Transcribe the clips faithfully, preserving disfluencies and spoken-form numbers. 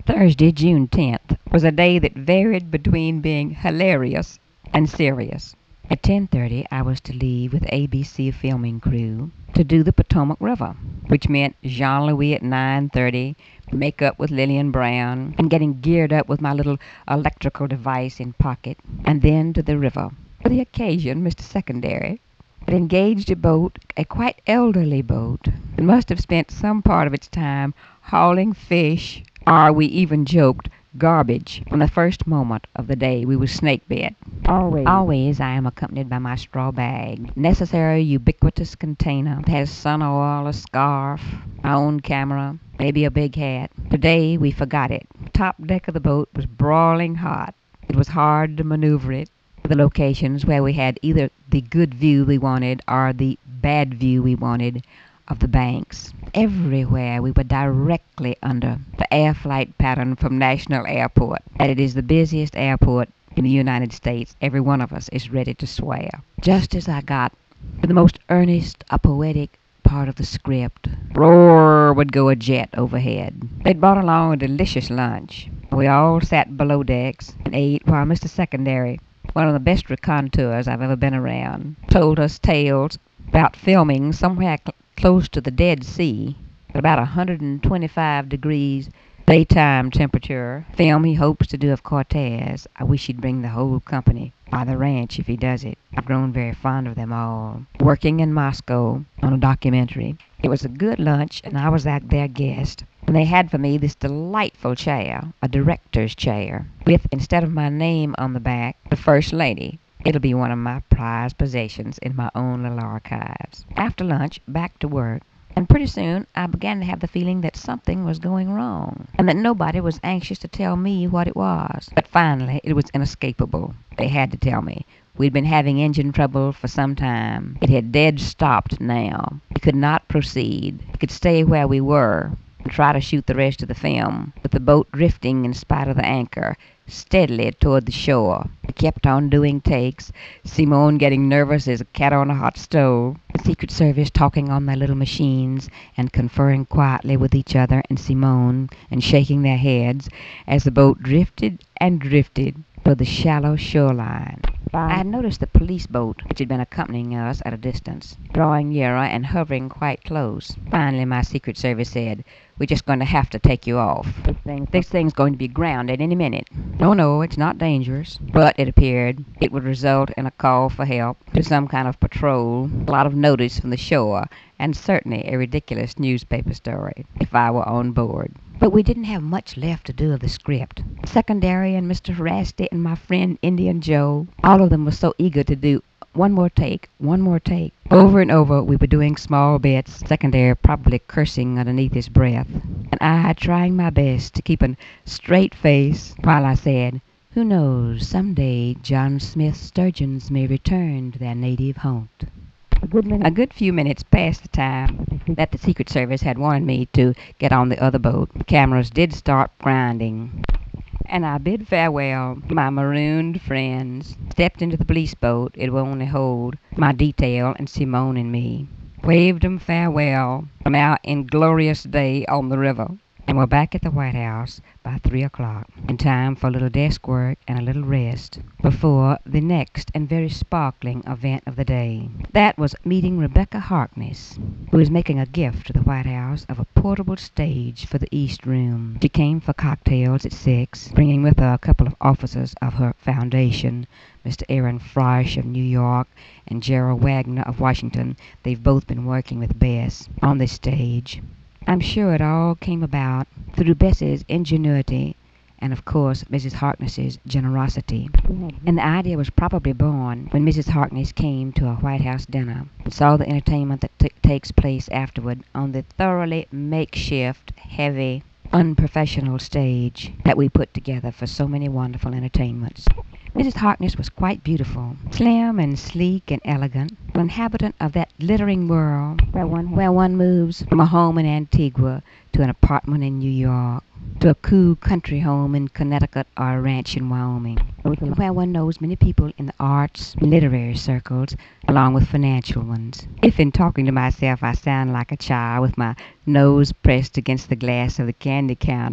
Thursday, June tenth, was a day that varied between being hilarious and serious. At ten thirty I was to leave with A B C filming crew to do the Potomac River, which meant Jean-Louis at nine thirty, makeup with Lillian Brown, and getting geared up with my little electrical device in pocket, and then to the river. For the occasion, Mister Secondary had engaged a boat, a quite elderly boat, that must have spent some part of its time hauling fish, or we even joked garbage, from the first moment of the day we were snake bit. Always. Always I am accompanied by my straw bag, necessary ubiquitous container that has sun oil, a scarf, my own camera, maybe a big hat. Today we forgot it. The top deck of the boat was broiling hot. It was hard to maneuver it to the locations where we had either the good view we wanted or the bad view we wanted of the banks. Everywhere we were directly under the air flight pattern from National Airport, that it is the busiest airport in the United States, every one of us is ready to swear. Just as I got to the most earnest or poetic part of the script, roar would go a jet overhead. They'd brought along a delicious lunch. We all sat below decks and ate while Mister Secondary, one of the best raconteurs I've ever been around, told us tales about filming somewhere cl- close to the Dead Sea at about one hundred twenty-five degrees daytime temperature. Film he hopes to do of Cortez. I wish he'd bring the whole company by the ranch if he does it. I've grown very fond of them all. Working in Moscow on a documentary. It was a good lunch, and I was at their guest. And they had for me this delightful chair, a director's chair, with, instead of my name on the back, the First Lady. It'll be one of my prized possessions in my own little archives. After lunch, back to work. And pretty soon I began to have the feeling that something was going wrong, and that nobody was anxious to tell me what it was. But finally it was inescapable. They had to tell me. We'd been having engine trouble for some time. It had dead stopped now. We could not proceed. We could stay where we were and try to shoot the rest of the film, with the boat drifting in spite of the anchor, steadily toward the shore. We kept on doing takes, Simone getting nervous as a cat on a hot stove, the Secret Service talking on their little machines and conferring quietly with each other and Simone and shaking their heads as the boat drifted and drifted toward the shallow shoreline. I had noticed the police boat, which had been accompanying us at a distance, drawing nearer and hovering quite close. Finally, my Secret Service said, "We're just going to have to take you off. This, thing, this thing's going to be grounded any minute." No, no, it's not dangerous. But it appeared it would result in a call for help to some kind of patrol, a lot of notice from the shore, and certainly a ridiculous newspaper story if I were on board. But we didn't have much left to do of the script. Secondary and Mister Harasti and my friend Indian Joe, all of them were so eager to do one more take, one more take. Over and over we were doing small bits, Secondary probably cursing underneath his breath, and I trying my best to keep a straight face while I said, "Who knows, someday John Smith sturgeons may return to their native haunt." A good, minute, a good few minutes past the time that the Secret Service had wanted me to get on the other boat. The cameras did start grinding, and I bid farewell to my marooned friends, stepped into the police boat. It will only hold my detail and Simone and me, waved 'em farewell from our inglorious day on the river, and we're back at the White House by three o'clock, in time for a little desk work and a little rest before the next and very sparkling event of the day. That was meeting Rebecca Harkness, who is making a gift to the White House of a portable stage for the East Room. She came for cocktails at six, bringing with her a couple of officers of her foundation, Mister Aaron Fleisch of New York and Gerald Wagner of Washington. They've both been working with Bess on this stage. I'm sure it all came about through Bess's ingenuity and, of course, Missus Harkness's generosity. And the idea was probably born when Missus Harkness came to a White House dinner and saw the entertainment that t- takes place afterward on the thoroughly makeshift, heavy, unprofessional stage that we put together for so many wonderful entertainments. Missus Harkness was quite beautiful, slim and sleek and elegant, an inhabitant of that glittering world where one, where one moves from a home in Antigua to an apartment in New York, to a cool country home in Connecticut or a ranch in Wyoming, and where one knows many people in the arts and literary circles, along with financial ones. If in talking to myself I sound like a child with my nose pressed against the glass of the candy counter,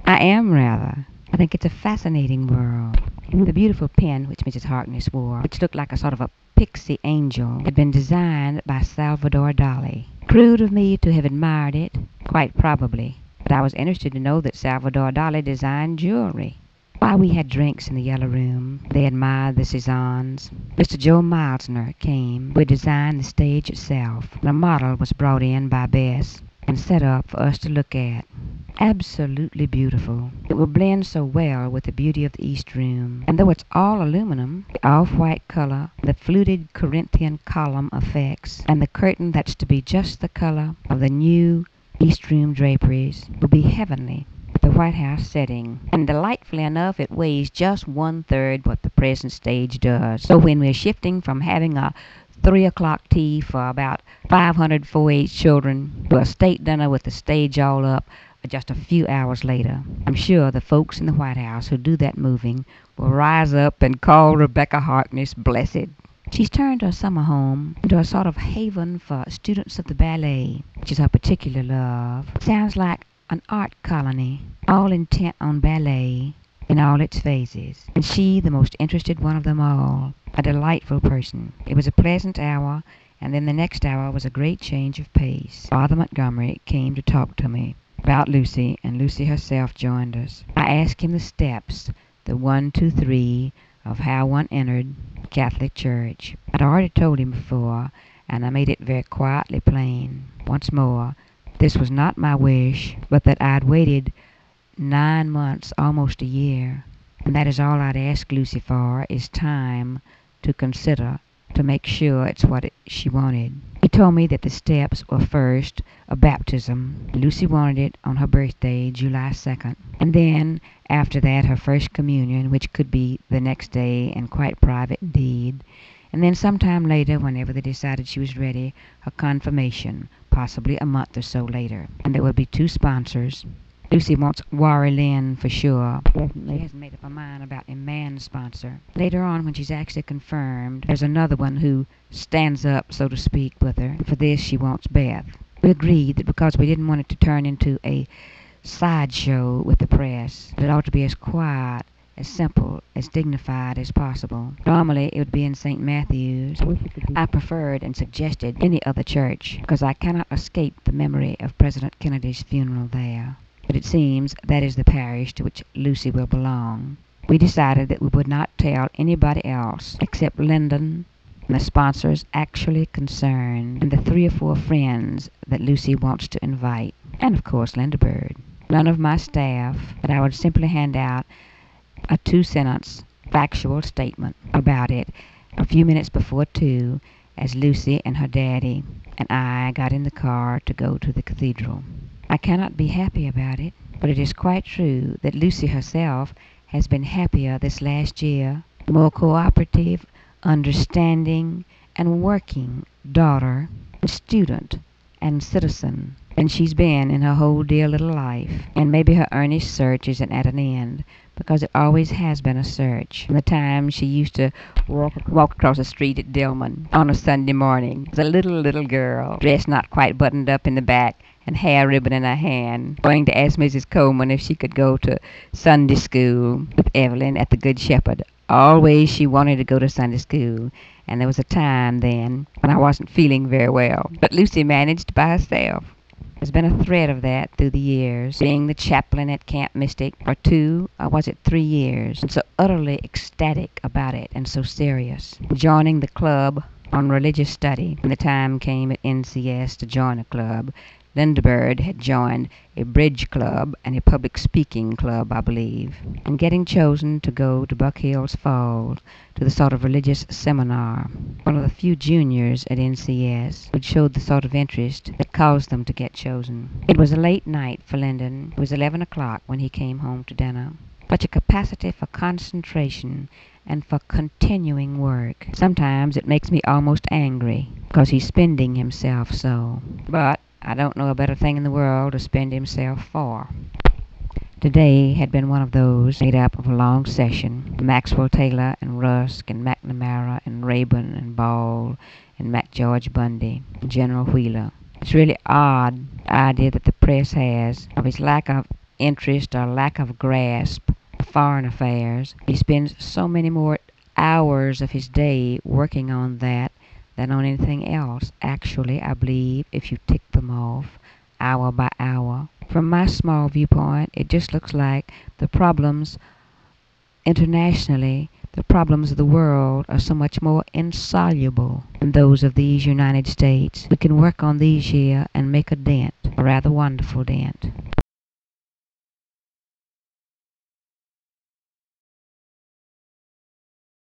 I am, rather. I think it's a fascinating world. The beautiful pen which Missus Harkness wore, which looked like a sort of a pixie angel, had been designed by Salvador Dali. Crude of me to have admired it, quite probably, but I was interested to know that Salvador Dali designed jewelry. While we had drinks in the yellow room, they admired the Cezannes. Mister Joe Milesner came, who had designed the stage itself, and a model was brought in by Bess and set up for us to look at. Absolutely beautiful. It will blend so well with the beauty of the East Room. And though it's all aluminum, the off-white color, the fluted Corinthian column effects, and the curtain that's to be just the color of the new East Room draperies will be heavenly with the White House setting. And delightfully enough, it weighs just one-third what the present stage does. So when we're shifting from having a three o'clock tea for about five hundred four H children to a state dinner with the stage all up just a few hours later, I'm sure the folks in the White House who do that moving will rise up and call Rebecca Harkness blessed. She's turned her summer home into a sort of haven for students of the ballet, which is her particular love. Sounds like an art colony, all intent on ballet in all its phases, and she the most interested one of them all. A delightful person. It was a pleasant hour, and then the next hour was a great change of pace. Father Montgomery came to talk to me about Lucy, and Lucy herself joined us. I asked him the steps, the one, two, three, of how one entered Catholic Church. I'd already told him before, and I made it very quietly plain. Once more, this was not my wish, but that I'd waited nine months, almost a year, and that is all I'd ask Lucy for, is time to consider, to make sure it's what it, she wanted. He told me that the steps were first a baptism. Lucy wanted it on her birthday, July second. And then, after that, her first communion, which could be the next day and quite private indeed. And then sometime later, whenever they decided she was ready, her confirmation, possibly a month or so later. And there would be two sponsors. Lucy wants Warrie Lynn for sure. Definitely hasn't made up her mind about a man sponsor. Later on, when she's actually confirmed, there's another one who stands up, so to speak, with her. For this, she wants Beth. We agreed that because we didn't want it to turn into a sideshow with the press, that it ought to be as quiet, as simple, as dignified as possible. Normally, it would be in Saint Matthew's. I preferred and suggested any other church, because I cannot escape the memory of President Kennedy's funeral there. But it seems that is the parish to which Lucy will belong. We decided that we would not tell anybody else except Lyndon and the sponsors actually concerned, and the three or four friends that Lucy wants to invite, and of course Linda Bird. None of my staff, but I would simply hand out a two-sentence factual statement about it a few minutes before two, as Lucy and her daddy and I got in the car to go to the cathedral. I cannot be happy about it, but it is quite true that Lucy herself has been happier this last year, more cooperative, understanding, and working daughter, student, and citizen than she's been in her whole dear little life. And maybe her earnest search isn't at an end, because it always has been a search. From the time she used to walk, walk across the street at Dillman on a Sunday morning as a little, little girl, dressed not quite buttoned up in the back, and hair ribbon in her hand, going to ask Missus Coleman if she could go to Sunday school with Evelyn at the Good Shepherd. Always she wanted to go to Sunday school, and there was a time then when I wasn't feeling very well, but Lucy managed by herself. There's been a thread of that through the years, being the chaplain at Camp Mystic for two, or was it three years, and so utterly ecstatic about it and so serious. Joining the club on religious study, when the time came at N C S to join a club, Linda Bird had joined a bridge club and a public speaking club, I believe, and getting chosen to go to Buck Hills Falls to the sort of religious seminar, one of the few juniors at N C S who showed the sort of interest that caused them to get chosen. It was a late night for Lyndon. It was eleven o'clock when he came home to dinner. Such a capacity for concentration and for continuing work. Sometimes it makes me almost angry, because he's spending himself so. But I don't know a better thing in the world to spend himself for. Today had been one of those made up of a long session. Maxwell Taylor and Rusk and McNamara and Rayburn and Ball and McGeorge Bundy and General Wheeler. It's really odd, the idea that the press has of his lack of interest or lack of grasp of foreign affairs. He spends so many more hours of his day working on that than on anything else. Actually, I believe if you tick them off hour by hour. From my small viewpoint, it just looks like the problems internationally, the problems of the world are so much more insoluble than those of these United States. We can work on these here and make a dent, a rather wonderful dent.